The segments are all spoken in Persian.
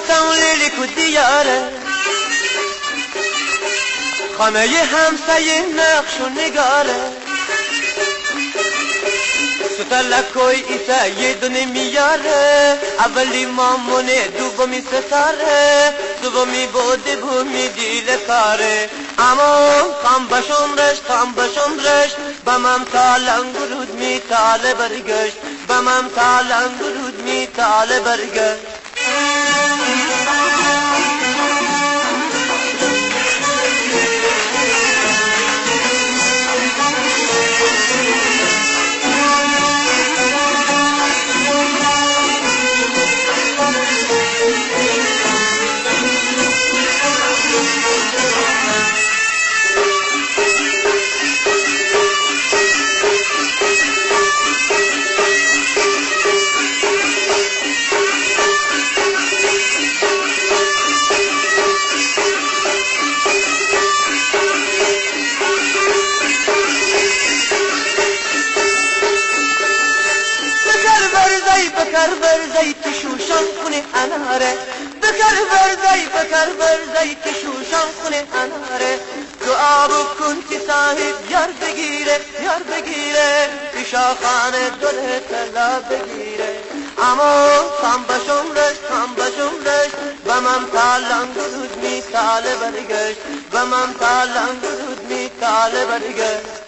رفتم لیلی کو دیاره خانه همسایه نقش و نگاره ستلکوی ایسا یه دونه میاره اولی مامونه دومی ستاره دومی بوده بومی دیل کاره اما خم بشم رشت بمم تالن گرود می تاله برگشت بمم تالن گرود می تاله برگشت بکر برزی تشوشان خونه اناره بکر برزی تشوشان خونه اناره دعا بکن که صاحب یار بگیره پیشاخانه دل طلا بگیره اما خم بشم رشت بمم تالن گرود می تاله برگشت بمم تالن گرود می تاله برگشت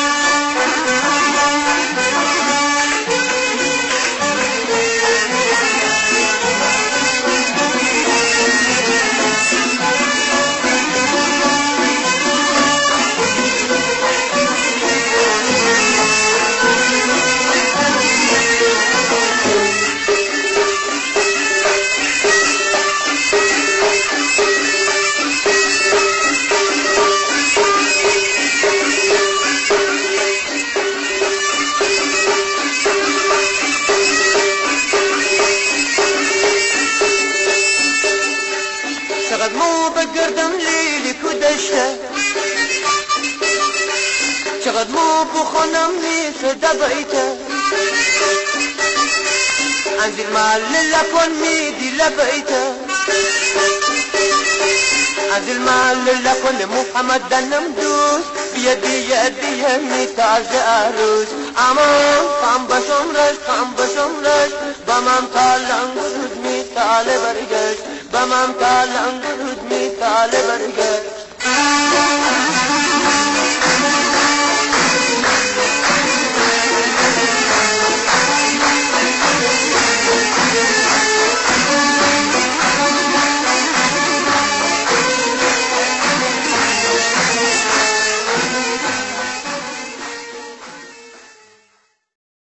چقدر مو بگردم لیلی کو دشته چقدر مو بخونم نیست دبیته انزل مال لکن میدی لبیته انزل مال لکن محمد دنم دوست بیدی می تازه عروس اما خم بشم رشت بمم تالن گرود می تاله برگشت بمم تالن گرود می تاله برگشت